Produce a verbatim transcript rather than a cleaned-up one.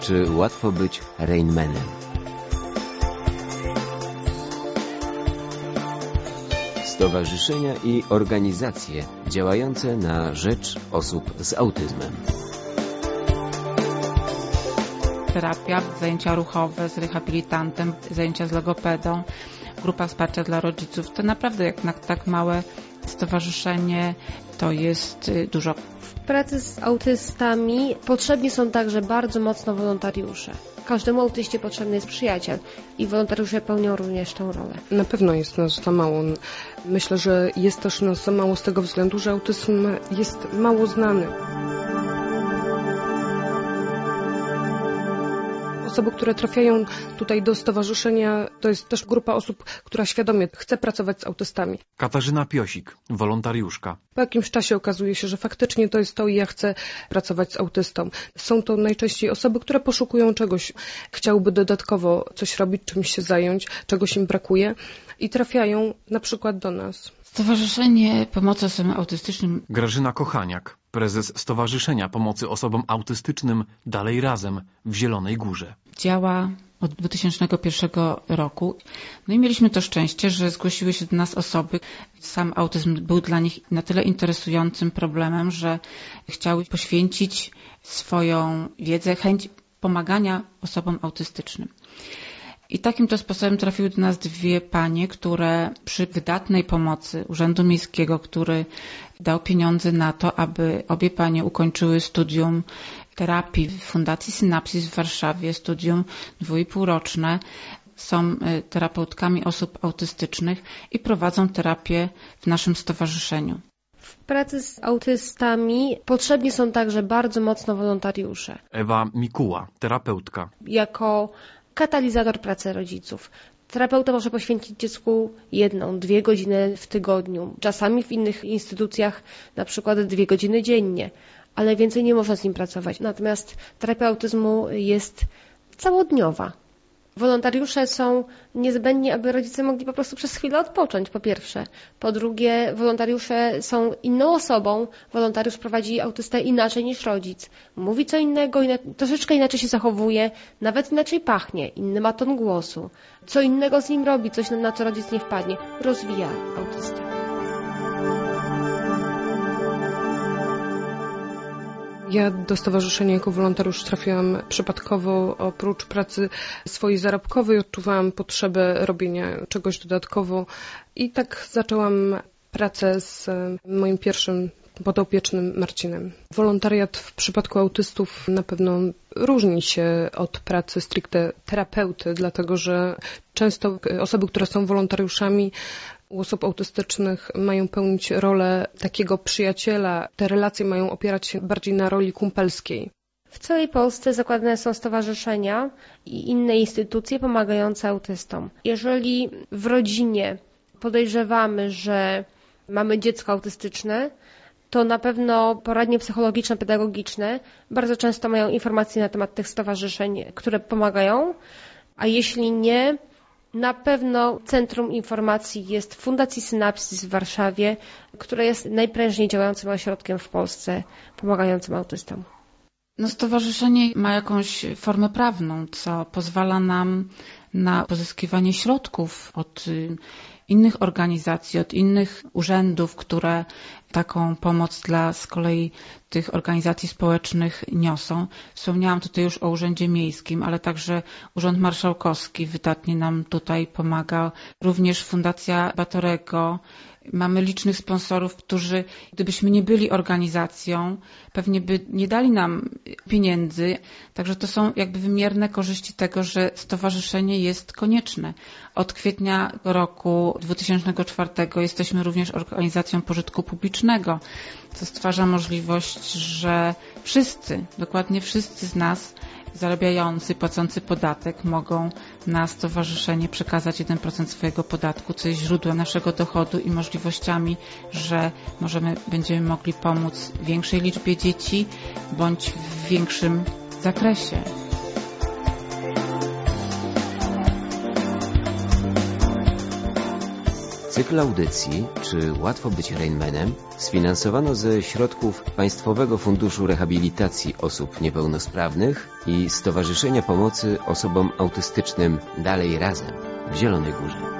czy łatwo być Rainmanem. Stowarzyszenia i organizacje działające na rzecz osób z autyzmem. Terapia, zajęcia ruchowe z rehabilitantem, zajęcia z logopedą, grupa wsparcia dla rodziców. To naprawdę jak na tak małe stowarzyszenie to jest dużo. W pracy z autystami potrzebni są także bardzo mocno wolontariusze. Każdemu autyście potrzebny jest przyjaciel i wolontariusze pełnią również tę rolę. Na pewno jest nas za mało. Myślę, że jest też nas za mało z tego względu, że autyzm jest mało znany. Osoby, które trafiają tutaj do stowarzyszenia, to jest też grupa osób, która świadomie chce pracować z autystami. Katarzyna Piosik, wolontariuszka. Po jakimś czasie okazuje się, że faktycznie to jest to i ja chcę pracować z autystą. Są to najczęściej osoby, które poszukują czegoś, chciałyby dodatkowo coś robić, czymś się zająć, czegoś im brakuje i trafiają na przykład do nas. Stowarzyszenie Pomocy Osobom Autystycznym. Grażyna Kochaniak, prezes Stowarzyszenia Pomocy Osobom Autystycznym Dalej Razem w Zielonej Górze. Działa od dwa tysiące pierwszego roku. No i mieliśmy to szczęście, że zgłosiły się do nas osoby. Sam autyzm był dla nich na tyle interesującym problemem, że chciały poświęcić swoją wiedzę, chęć pomagania osobom autystycznym. I takim to sposobem trafiły do nas dwie panie, które przy wydatnej pomocy Urzędu Miejskiego, który dał pieniądze na to, aby obie panie ukończyły studium terapii w Fundacji Synapsis w Warszawie, studium dwuipółroczne, są terapeutkami osób autystycznych i prowadzą terapię w naszym stowarzyszeniu. W pracy z autystami potrzebni są także bardzo mocno wolontariusze. Ewa Mikuła, terapeutka. Jako katalizator pracy rodziców. Terapeuta może poświęcić dziecku jedną, dwie godziny w tygodniu. Czasami w innych instytucjach na przykład dwie godziny dziennie, ale więcej nie można z nim pracować. Natomiast terapia autyzmu jest całodniowa. Wolontariusze są niezbędni, aby rodzice mogli po prostu przez chwilę odpocząć, po pierwsze. Po drugie, wolontariusze są inną osobą. Wolontariusz prowadzi autystę inaczej niż rodzic. Mówi co innego, troszeczkę inaczej się zachowuje, nawet inaczej pachnie, inny ma ton głosu. Co innego z nim robi, coś na co rodzic nie wpadnie. Rozwija autystę. Ja do stowarzyszenia jako wolontariusz trafiłam przypadkowo. Oprócz pracy swojej zarobkowej odczuwałam potrzebę robienia czegoś dodatkowo i tak zaczęłam pracę z moim pierwszym podopiecznym Marcinem. Wolontariat w przypadku autystów na pewno różni się od pracy stricte terapeuty, dlatego że często osoby, które są wolontariuszami u osób autystycznych, mają pełnić rolę takiego przyjaciela. Te relacje mają opierać się bardziej na roli kumpelskiej. W całej Polsce zakładane są stowarzyszenia i inne instytucje pomagające autystom. Jeżeli w rodzinie podejrzewamy, że mamy dziecko autystyczne, to na pewno poradnie psychologiczno-pedagogiczne bardzo często mają informacje na temat tych stowarzyszeń, które pomagają, a jeśli nie, na pewno Centrum Informacji jest w Fundacji Synapsis w Warszawie, które jest najprężniej działającym ośrodkiem w Polsce pomagającym autystom. No, stowarzyszenie ma jakąś formę prawną, co pozwala nam na pozyskiwanie środków od innych organizacji, od innych urzędów, które taką pomoc dla z kolei tych organizacji społecznych niosą. Wspomniałam tutaj już o Urzędzie Miejskim, ale także Urząd Marszałkowski wydatnie nam tutaj pomaga. Również Fundacja Batorego. Mamy licznych sponsorów, którzy, gdybyśmy nie byli organizacją, pewnie by nie dali nam pieniędzy. Także to są jakby wymierne korzyści tego, że stowarzyszenie jest konieczne. Od kwietnia roku dwa tysiące czwartego jesteśmy również organizacją pożytku publicznego, co stwarza możliwość, że wszyscy, dokładnie wszyscy z nas zarabiający, płacący podatek mogą na stowarzyszenie przekazać jeden procent swojego podatku, co jest źródłem naszego dochodu i możliwościami, że możemy, będziemy mogli pomóc większej liczbie dzieci bądź w większym zakresie. Cykl audycji, czy łatwo być Rainmanem, sfinansowano ze środków Państwowego Funduszu Rehabilitacji Osób Niepełnosprawnych i Stowarzyszenia Pomocy Osobom Autystycznym Dalej Razem w Zielonej Górze.